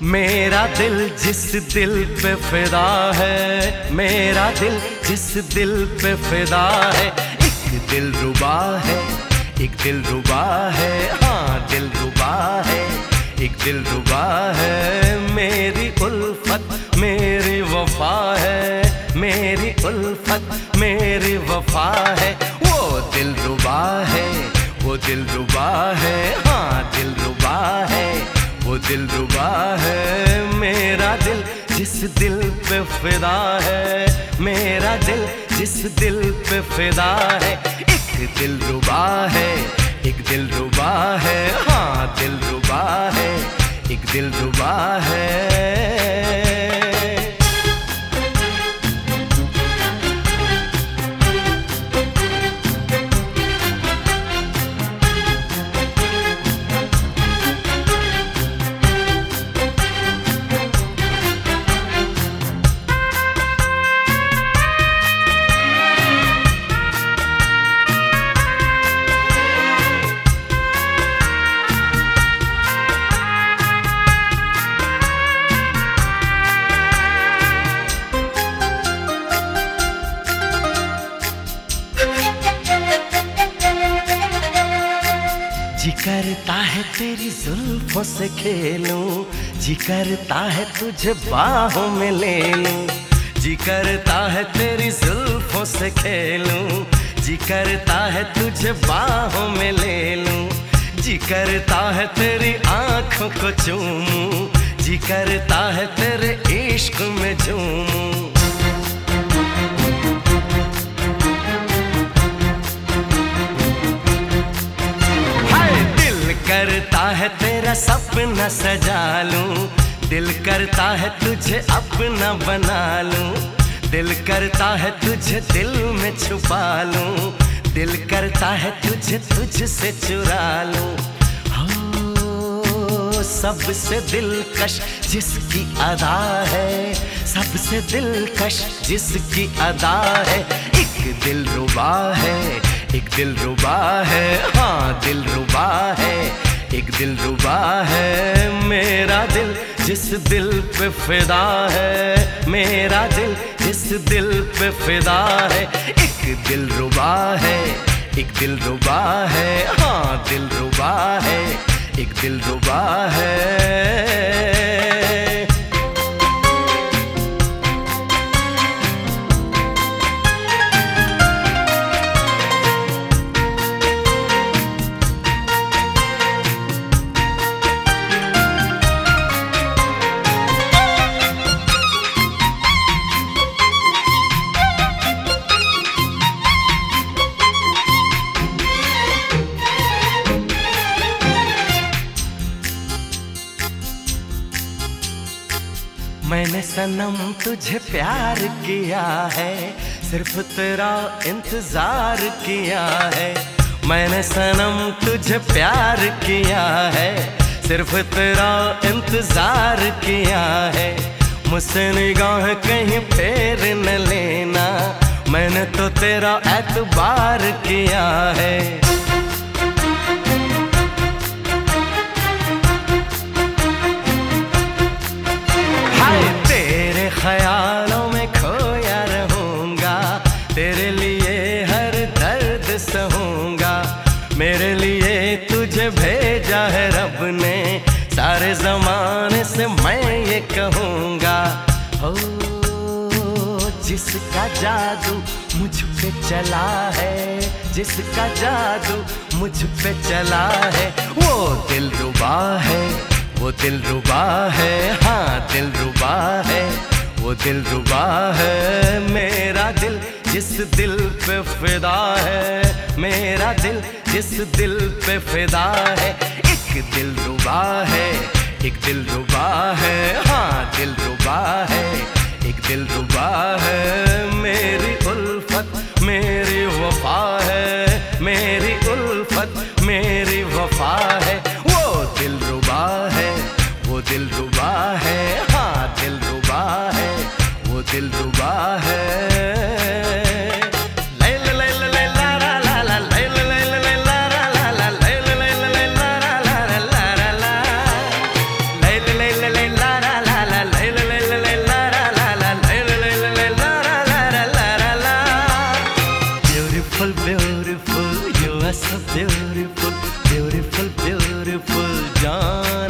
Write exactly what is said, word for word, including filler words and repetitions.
मेरा दिल जिस दिल पे फिदा है, मेरा दिल जिस दिल पे फिदा है, एक दिल रुबा है, एक दिल रुबा है, हाँ दिल रुबा है, एक दिल रुबा है। मेरी उल्फत मेरी वफा है, मेरी उल्फत मेरी वफा है। वो दिल रुबा है, वो दिल रुबा है, हाँ दिल रुबा है, वो दिल रुबा है। मेरा दिल जिस दिल पे फिदा है, मेरा दिल जिस दिल पे फिदा है, एक दिल रुबा है, एक दिल रुबा है, हाँ दिल रुबा है, एक दिल रुबा है। जी करता है तेरी जुल्फों से खेलूं, जी करता है तुझे बाहों में ले लूं, जी करता है तेरी जुल्फों से खेलूं, जी करता है तुझे बाहों में ले लूं, जी करता है तेरी आंखों को चूमूं, जी करता है तेरे इश्क में झूमूं। करता है तेरा सपना सजा लूं, दिल करता है तुझे अपना बना लूं, दिल करता है तुझे दिल में छुपा लूं, दिल करता है तुझे तुझसे चुरा लूं। हो सबसे दिलकश जिसकी अदा है, सबसे दिलकश जिसकी अदा है, एक दिल रुबा है, एक दिल रुबा है, हाँ दिल रुबा है, एक दिल रुबा है। मेरा दिल जिस दिल पे फिदा है, मेरा दिल जिस दिल पे फिदा है, एक दिल रुबा है, एक दिल रुबा है, हाँ दिल रुबा है, एक दिल रुबा है। मैंने सनम तुझे प्यार किया है, सिर्फ तेरा इंतजार किया है। मैंने सनम तुझे प्यार किया है, सिर्फ तेरा इंतजार किया है। मुझसे निगाह कहीं फेर न लेना, मैंने तो तेरा एतबार किया है। ख्यालों में खोया रहूंगा, तेरे लिए हर दर्द सहूंगा, मेरे लिए तुझे भेजा है रब ने, सारे जमाने से मैं ये कहूँगा। हो जिसका जादू मुझ पे चला है, जिसका जादू मुझ पे चला है, वो दिल रुबा है, वो दिल रुबा है, हाँ दिल रुबा है, वो दिल रुबा है। मेरा दिल जिस दिल पे फिदा है, मेरा दिल जिस दिल पे फिदा है, एक दिल रुबा है, एक दिल रुबा है, हाँ दिल रुबा है, एक दिल रुबा है। मेरी उल्फत मेरी वफा है, मेरी उल्फत मेरी वफा है। वो दिल रुबा है, वो दिल रुबा है, हाँ दिल रुबा है, वो दिल रुबा है। la la Beautiful, beautiful, you are so beautiful, beautiful, beautiful जान